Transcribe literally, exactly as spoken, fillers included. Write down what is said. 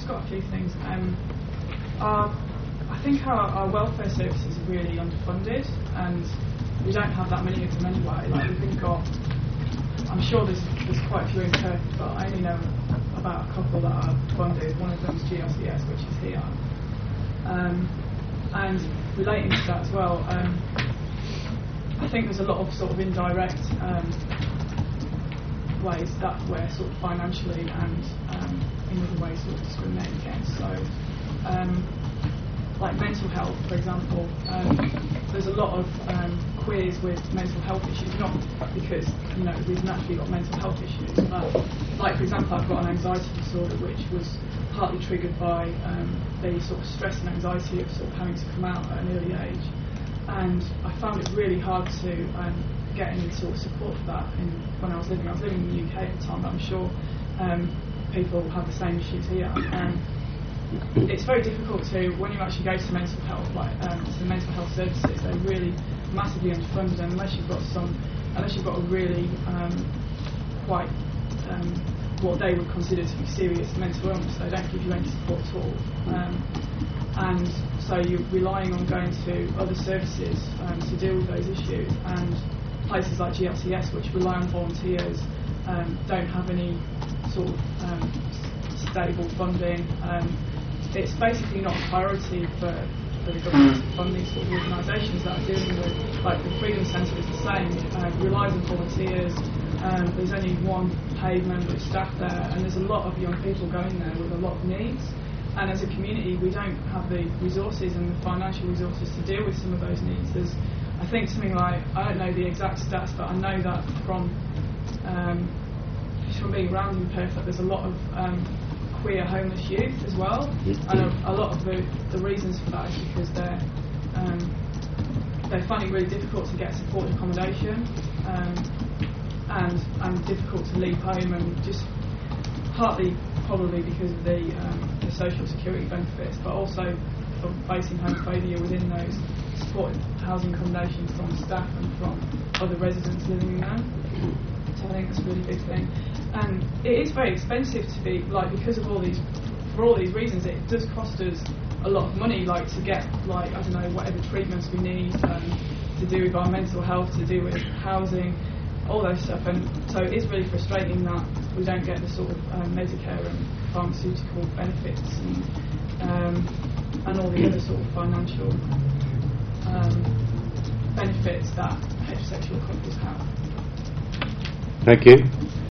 just got a few things. Um, our, I think our, our welfare services are really underfunded, and we don't have that many of them anyway. Like we've got, I'm sure there's there's quite a few in Turkey, but I only know about a couple that are funded. One of them is G L C S, which is here. Um, and relating to that as well, um, I think there's a lot of sort of indirect um, ways that we're sort of financially and um, in other ways sort of discriminated against. So, um, like mental health, for example, um, there's a lot of um, queers with mental health issues, not because, you know, we've naturally got mental health issues, but like, for example, I've got an anxiety disorder which was partly triggered by um, the sort of stress and anxiety of sort of having to come out at an early age. And I found it really hard to um, get any sort of support for that in, when I was living. I was living in the U K at the time, but I'm sure um, people have the same issues here. Um, it's very difficult to, when you actually go to mental health, like um, to the mental health services, they're really massively underfunded, and unless you've got some, unless you've got a really um, quite um, what they would consider to be serious mental illness, they don't give you any support at all. Um, and so you're relying on going to other services um, to deal with those issues, and places like G L C S, which rely on volunteers, um, don't have any sort of um, stable funding. Um, it's basically not a priority for, for the government to fund these sort of organisations that are dealing with, like the Freedom Centre is the same, uh, relies on volunteers. Um, there's only one paid member of staff there, and there's a lot of young people going there with a lot of needs. And as a community, we don't have the resources and the financial resources to deal with some of those needs. There's, I think, something like, I don't know the exact stats, but I know that from um, just from being around in Perth, that there's a lot of um, queer homeless youth as well. And a, a lot of the, the reasons for that is because they're um, they're finding it really difficult to get supported accommodation, um, and and difficult to leave home, and just partly probably because of the, um, the social security benefits, but also from facing homophobia within those supported housing accommodations from staff and from other residents living in them. So I think that's a really big thing. And it is very expensive to be, like, because of all these, for all these reasons, it does cost us a lot of money, like, to get, like, I don't know, whatever treatments we need, um, to do with our mental health, to do with housing, all those stuff. And so it is really frustrating that we don't get the sort of um, Medicare and pharmaceutical benefits and, um, and all the other sort of financial um, benefits that heterosexual couples have. Thank you.